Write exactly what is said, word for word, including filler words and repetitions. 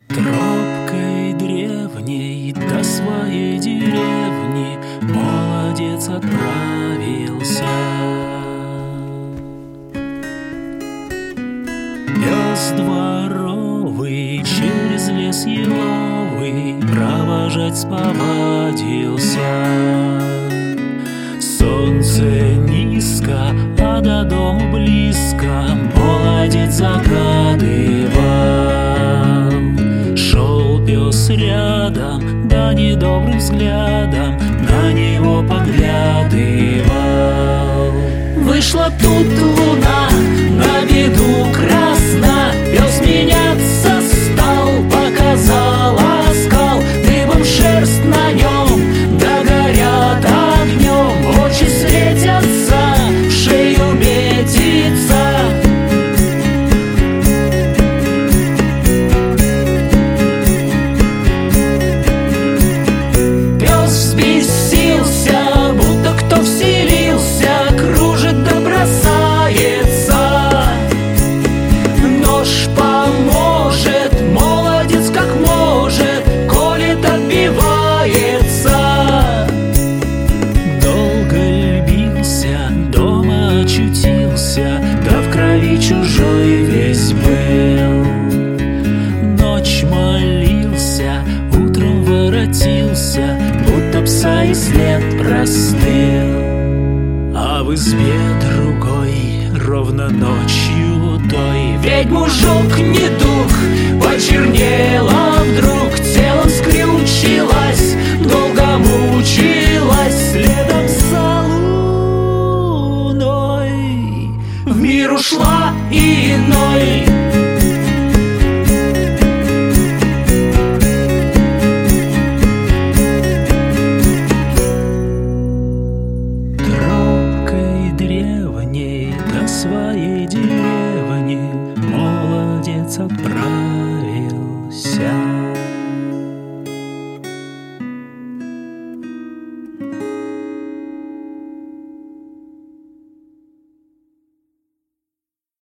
Тропкой древней до своей деревни молодец отправился. Пес дворовый через лес еловый провожать сповадился. Солнце низко, а до дома близко молодец загадывал. Шел пес рядом, да недобрым взглядом на него поглядывал. Вышла тут луна, на виду красна, пес меняться стал, показал оскал, дыбом шерсть на нем, да горят огнем, очи светятся, в шею метится. Пес взбесился, будто кто вселился, кружит да бросается. Нож поможет, молодец как может, колет, отбивается. Долго любился, дома очутился, да в крови чужой весь был. Ночь молился, утром воротился, будто пса и след простыл. А в избе другой, ровно ночью той, ведьму жук недуг, почернела вдруг, телом скрючилась, долго мучилась, следом за луной в мир ушла иной. Тропкой древней до своей деревни молодец отправился.